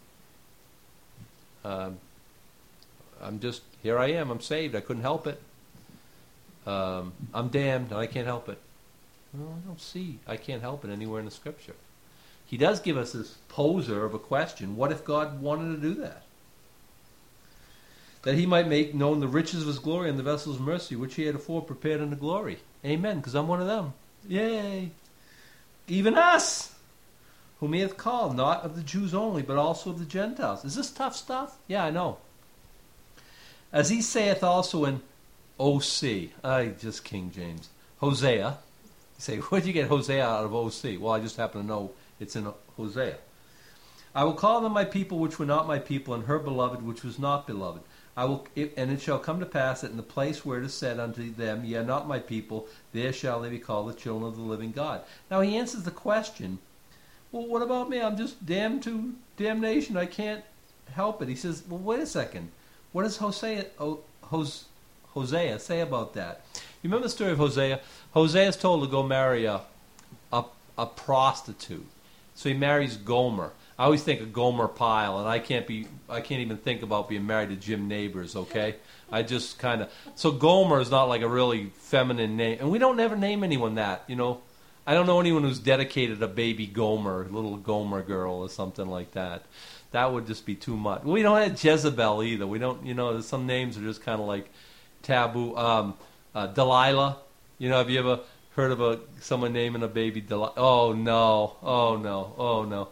Um, I'm just, here I am, I'm saved, I couldn't help it. Um, I'm damned, and I can't help it. Well, I don't see, I can't help it anywhere in the Scripture. He does give us this poser of a question. What if God wanted to do that? That he might make known the riches of his glory and the vessels of mercy, which he had afore prepared unto glory. Amen, because I'm one of them. Yay! Even us, whom he hath called, not of the Jews only, but also of the Gentiles. Is this tough stuff? Yeah, I know. As he saith also in O C, I just King James, Hosea. You say, where'd you get Hosea out of O C? Well, I just happen to know it's in Hosea. I will call them my people which were not my people, and her beloved which was not beloved. I will, and it shall come to pass that in the place where it is said unto them, ye are not my people, there shall they be called the children of the living God. Now he answers the question, well, what about me? I'm just damned to damnation. I can't help it. He says, well, wait a second. What does Hosea, Hos, Hosea say about that? You remember the story of Hosea? Hosea is told to go marry a, a, a prostitute. So he marries Gomer. I always think of Gomer Pyle, and I can't be, I can't even think about being married to Jim Neighbors, okay? I just kind of, so Gomer is not like a really feminine name. And we don't ever name anyone that, you know. I don't know anyone who's dedicated a baby Gomer, little Gomer girl or something like that. That would just be too much. We don't have Jezebel either. We don't, you know, some names are just kind of like taboo. Um, uh, Delilah, you know, have you ever heard of a someone naming a baby Delilah? Oh, no. Oh, no. Oh, no.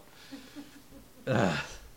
Uh,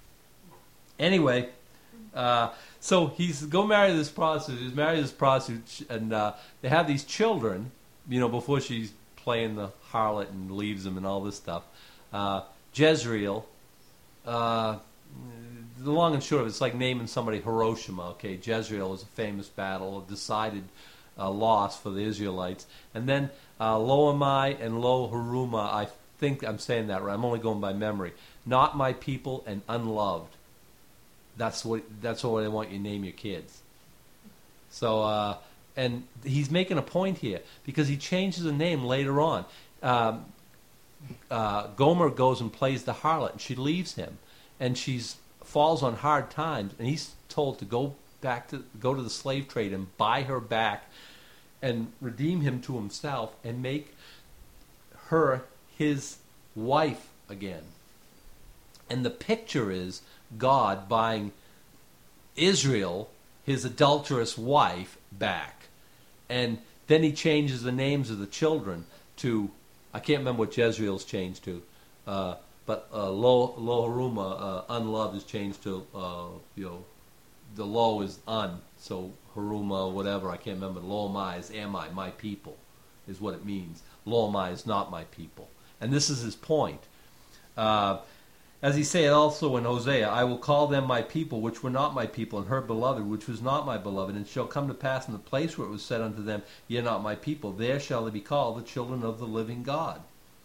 anyway, uh, so he's go marry this prostitute. He's married this prostitute, and uh, they have these children. You know, before she's playing the harlot and leaves him and all this stuff. Uh, Jezreel. Uh, the long and short of it, it's like naming somebody Hiroshima. Okay, Jezreel was a famous battle, a decided uh, loss for the Israelites, and then uh, Lo-Ammi and Lo-Haruma. I think I'm saying that right. I'm only going by memory. Not my people and unloved. That's what that's what I want you to name your kids. So, uh, and he's making a point here because he changes the name later on. Um, uh, Gomer goes and plays the harlot, and she leaves him, and she's falls on hard times, and he's told to go back to go to the slave trade and buy her back, and redeem him to himself, and make her his wife again. And the picture is God buying Israel, his adulterous wife, back. And then he changes the names of the children to, I can't remember what Jezreel's changed to, uh, but uh, Lo, Lo-Haruma, uh, unloved, is changed to, uh, you know, the Lo is un, so Haruma, whatever, I can't remember. Lo-Ammi is am I, my people, is what it means. Lo-Ammi is not my people. And this is his point. Uh, As he said also in Hosea, I will call them my people, which were not my people, and her beloved, which was not my beloved. And it shall come to pass in the place where it was said unto them, Ye are not my people, there shall they be called the children of the living God.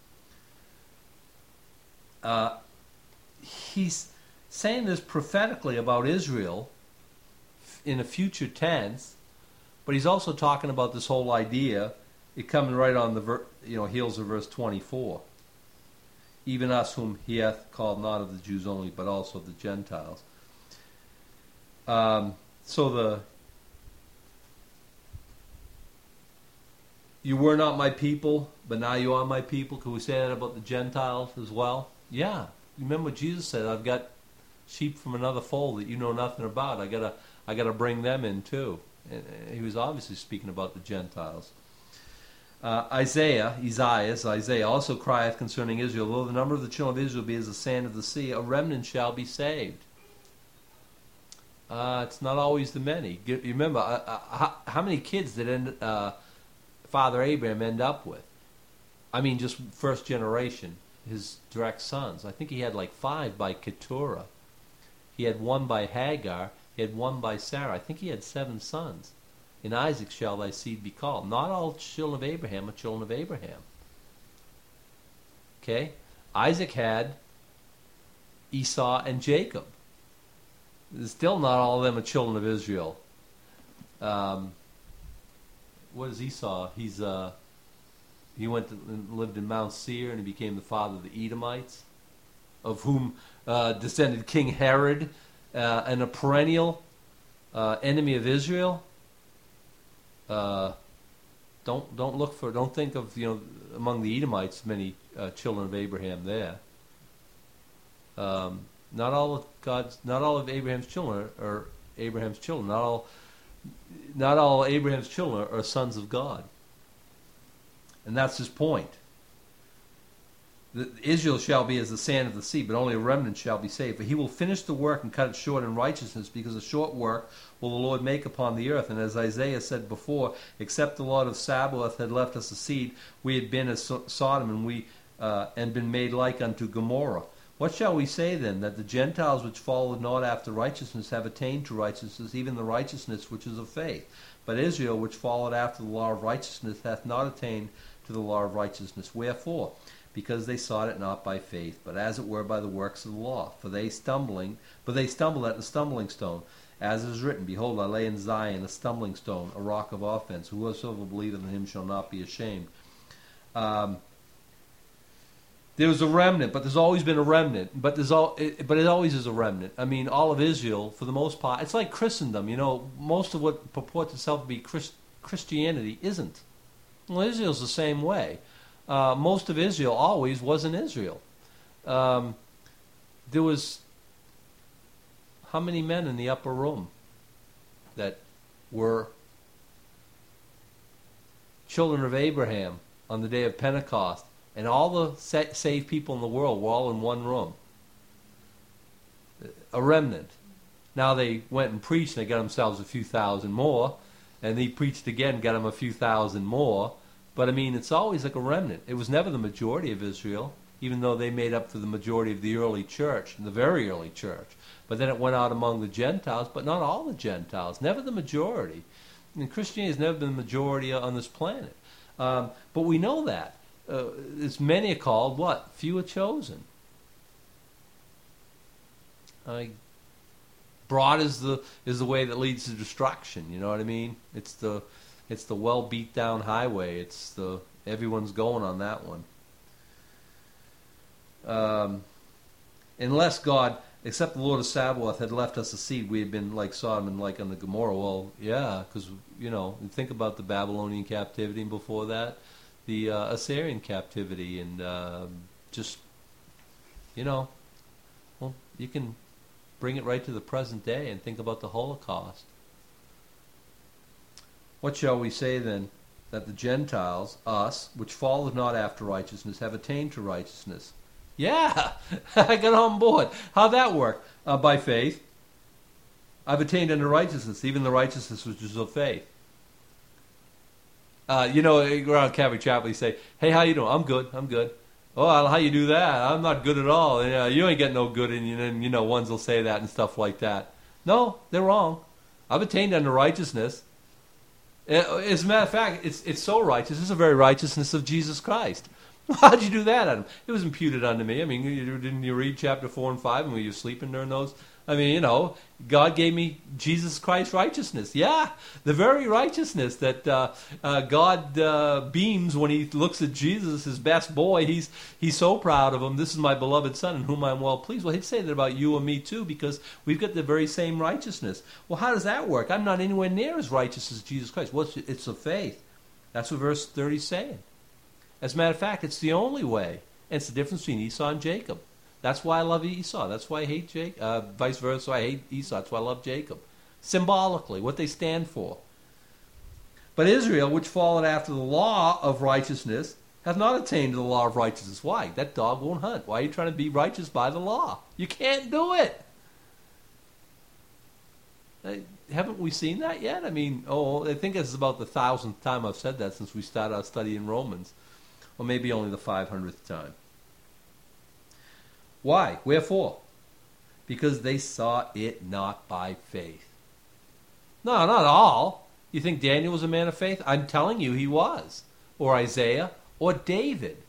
Uh, he's saying this prophetically about Israel in a future tense, but he's also talking about this whole idea, it coming right on the ver- you know heels of verse twenty-four. Even us whom he hath called not of the Jews only, but also of the Gentiles. Um, so the you were not my people, but now you are my people. Can we say that about the Gentiles as well? Yeah. You remember what Jesus said, I've got sheep from another fold that you know nothing about. I gotta I gotta bring them in too. And he was obviously speaking about the Gentiles. Uh, Isaiah, Isaiah, Isaiah also crieth concerning Israel, though the number of the children of Israel be as the sand of the sea, a remnant shall be saved. Uh, it's not always the many. You remember, uh, uh, how, how many kids did end, uh, Father Abraham end up with? I mean, just first generation, his direct sons. I think he had like five by Keturah. He had one by Hagar. He had one by Sarah. I think he had seven sons. In Isaac shall thy seed be called. Not all children of Abraham are children of Abraham. Okay? Isaac had Esau and Jacob. Still not all of them are children of Israel. Um, what is Esau? He's uh, he went to, and lived in Mount Seir, and he became the father of the Edomites, of whom uh, descended King Herod, uh, and a perennial uh, enemy of Israel. Uh, don't don't look for don't think of you know among the Edomites many uh, children of Abraham there. Um, not all of God's not all of Abraham's children are, are Abraham's children. Not all not all Abraham's children are sons of God. And that's his point. The, Israel shall be as the sand of the sea, but only a remnant shall be saved. For he will finish the work and cut it short in righteousness, because a short work will the Lord make upon the earth. And as Isaiah said before, except the Lord of Sabaoth had left us a seed, we had been as Sodom, and we uh, and been made like unto Gomorrah. What shall we say then? That the Gentiles which followed not after righteousness have attained to righteousness, even the righteousness which is of faith. But Israel, which followed after the law of righteousness, hath not attained to the law of righteousness. Wherefore? Because they sought it not by faith, but as it were by the works of the law. For they stumbling, but they stumbled at the stumbling stone, As it is written, Behold, I lay in Zion a stumbling stone, a rock of offense. Whosoever believeth in him shall not be ashamed. Um, there was a remnant, but there's always been a remnant. But there's all, it, but it always is a remnant. I mean, all of Israel, for the most part, it's like Christendom. You know, most of what purports itself to be Christ, Christianity isn't. Well, Israel's the same way. Uh, most of Israel always wasn't Israel. Um, there was how many men in the upper room that were children of Abraham on the day of Pentecost, and all the sa- saved people in the world were all in one room. A remnant. Now they went and preached, and they got themselves a few thousand more, and they preached again, got them a few thousand more. But I mean, it's always like a remnant. It was never the majority of Israel, even though they made up for the majority of the early church, the very early church. But then it went out among the Gentiles, but not all the Gentiles, never the majority. And Christianity has never been the majority on this planet. Um, but we know that. Uh, it's many are called, what? Few are chosen. Uh, broad is the is the way that leads to destruction. You know what I mean? It's the it's the well beat down highway. It's the everyone's going on that one. Um, unless God, except the Lord of Sabaoth, had left us a seed, we had been like Sodom and like on the Gomorrah. Well, yeah, because you know, think about the Babylonian captivity, and before that, the uh, Assyrian captivity, and uh, just you know, well, you can bring it right to the present day and think about the Holocaust. What shall we say then? That the Gentiles, us, which followed not after righteousness, have attained to righteousness. Yeah, I got on board. How'd that work? Uh, by faith. I've attained unto righteousness, even the righteousness which is of faith. Uh, you know, around Calvary Chapel, you say, hey, how you doing? I'm good, I'm good. Oh, how you do that? I'm not good at all. You know, you ain't getting no good in you. And, you know, ones will say that and stuff like that. No, they're wrong. I've attained unto righteousness. As a matter of fact, it's it's so righteous. It's the very righteousness of Jesus Christ. How'd you do that, Adam? It was imputed unto me. I mean, you, didn't you read chapter four and five, and were you sleeping during those? I mean, you know, God gave me Jesus Christ's righteousness. Yeah, the very righteousness that uh, uh, God uh, beams when he looks at Jesus, his best boy. He's he's so proud of him. This is my beloved son in whom I'm well pleased. Well, he'd say that about you and me too, because we've got the very same righteousness. Well, how does that work? I'm not anywhere near as righteous as Jesus Christ. Well, it's, it's of faith. That's what verse thirty is saying. As a matter of fact, it's the only way. And it's the difference between Esau and Jacob. That's why I love Esau. That's why I hate Jacob. Uh, vice versa, I hate Esau. That's why I love Jacob. Symbolically, what they stand for. But Israel, which followed after the law of righteousness, hath not attained to the law of righteousness. Why? That dog won't hunt. Why are you trying to be righteous by the law? You can't do it. Uh, haven't we seen that yet? I mean, oh, I think this is about the thousandth time I've said that since we started our study in Romans. Or maybe only the five hundredth time. Why? Wherefore? Because they saw it not by faith. No, not all. You think Daniel was a man of faith? I'm telling you he was. Or Isaiah, or David.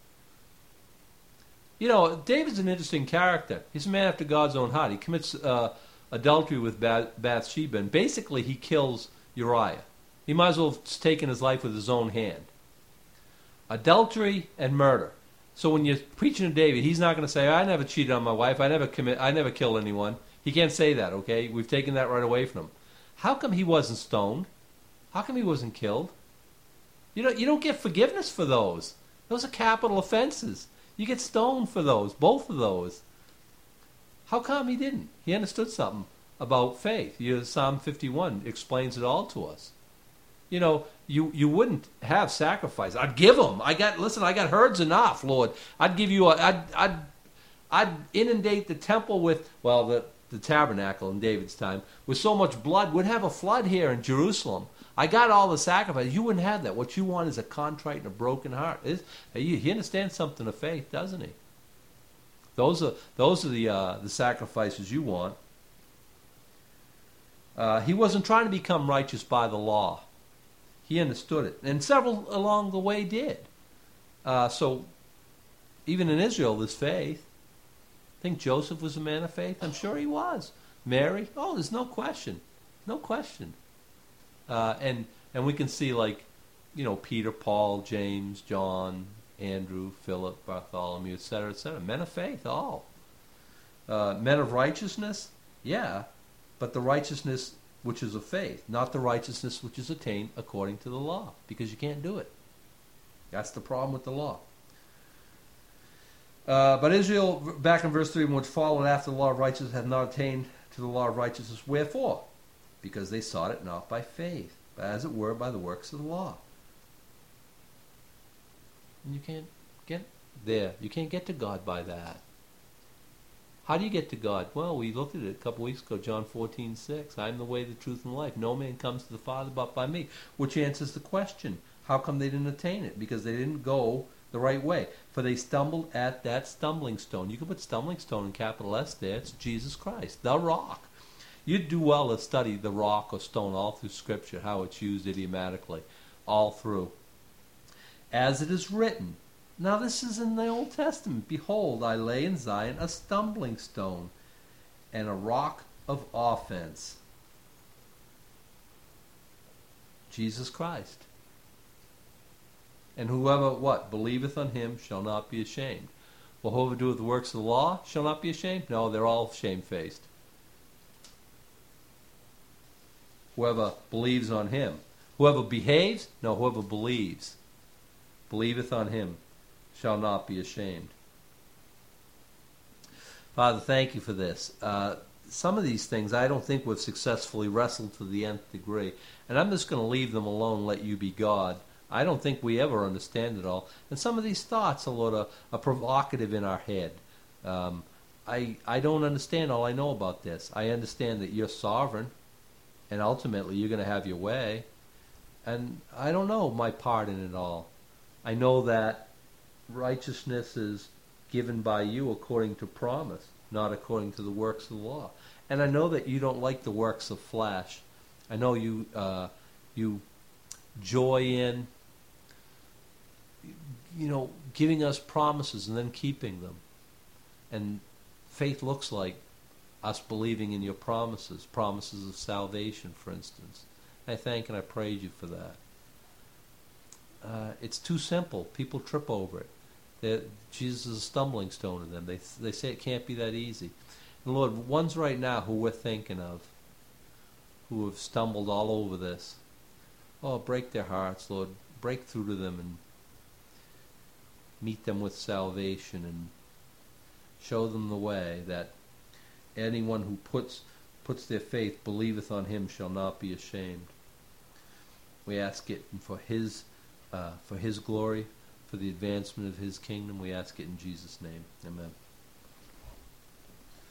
You know, David's an interesting character. He's a man after God's own heart. He commits uh, adultery with Bathsheba, and basically he kills Uriah. He might as well have taken his life with his own hand. Adultery and murder. So when you're preaching to David, he's not going to say, I never cheated on my wife, I never commit, I never killed anyone. He can't say that, okay? We've taken that right away from him. How come he wasn't stoned? How come he wasn't killed? You don't, you don't get forgiveness for those. Those are capital offenses. You get stoned for those, both of those. How come he didn't? He understood something about faith. You, Psalm fifty-one explains it all to us. You know, you, you wouldn't have sacrifice. I'd give them. I got listen. I got herds enough, Lord. I'd give you. A, I'd I'd I'd inundate the temple with well the the tabernacle in David's time with so much blood. We'd have a flood here in Jerusalem. I got all the sacrifice. You wouldn't have that. What you want is a contrite and a broken heart. Is he, he understands something of faith, doesn't he? Those are those are the uh, the sacrifices you want. Uh, he wasn't trying to become righteous by the law. He understood it. And several along the way did. Uh, so, even in Israel, there's faith. I think Joseph was a man of faith. I'm sure he was. Mary? Oh, there's no question. No question. Uh, and and we can see, like, you know, Peter, Paul, James, John, Andrew, Philip, Bartholomew, et cetera, et cetera. Men of faith, all. Uh, men of righteousness? Yeah, but the righteousness which is of faith, not the righteousness which is attained according to the law, because you can't do it. That's the problem with the law. Uh, but Israel, back in verse three, which followed after the law of righteousness, had not attained to the law of righteousness. Wherefore? Because they sought it not by faith, but as it were by the works of the law. And you can't get there. You can't get to God by that. How do you get to God? Well, we looked at it a couple weeks ago, John fourteen six. I am the way, the truth, and the life. No man comes to the Father but by me. Which answers the question, how come they didn't attain it? Because they didn't go the right way. For they stumbled at that stumbling stone. You can put stumbling stone in capital S there. It's Jesus Christ, the rock. You'd do well to study the rock or stone all through Scripture, how it's used idiomatically, all through. As it is written. Now this is in the Old Testament. Behold, I lay in Zion a stumbling stone and a rock of offense. Jesus Christ. And whoever, what, believeth on him shall not be ashamed. Well, whoever doeth the works of the law shall not be ashamed? No, they're all shamefaced. Whoever believes on him. Whoever behaves? No, whoever believes. Believeth on him shall not be ashamed. Father, thank you for this. Uh, some of these things I don't think we've successfully wrestled to the nth degree. And I'm just going to leave them alone and let you be God. I don't think we ever understand it all. And some of these thoughts, Lord, are, are provocative in our head. Um, I, I don't understand all I know about this. I understand that you're sovereign, and ultimately you're going to have your way. And I don't know my part in it all. I know that righteousness is given by you according to promise, not according to the works of the law. And I know that you don't like the works of flesh. I know you uh, you joy in, you know, giving us promises and then keeping them. And faith looks like us believing in your promises, promises of salvation, for instance. I thank and I praise you for that. Uh, it's too simple. People trip over it. They're, Jesus is a stumbling stone to them. They they say it can't be that easy. And Lord, ones right now who we're thinking of, who have stumbled all over this, oh, break their hearts, Lord. Break through to them and meet them with salvation and show them the way that anyone who puts puts their faith, believeth on him, shall not be ashamed. We ask it for his uh, for his glory, for the advancement of his kingdom. We ask it in Jesus' name. Amen.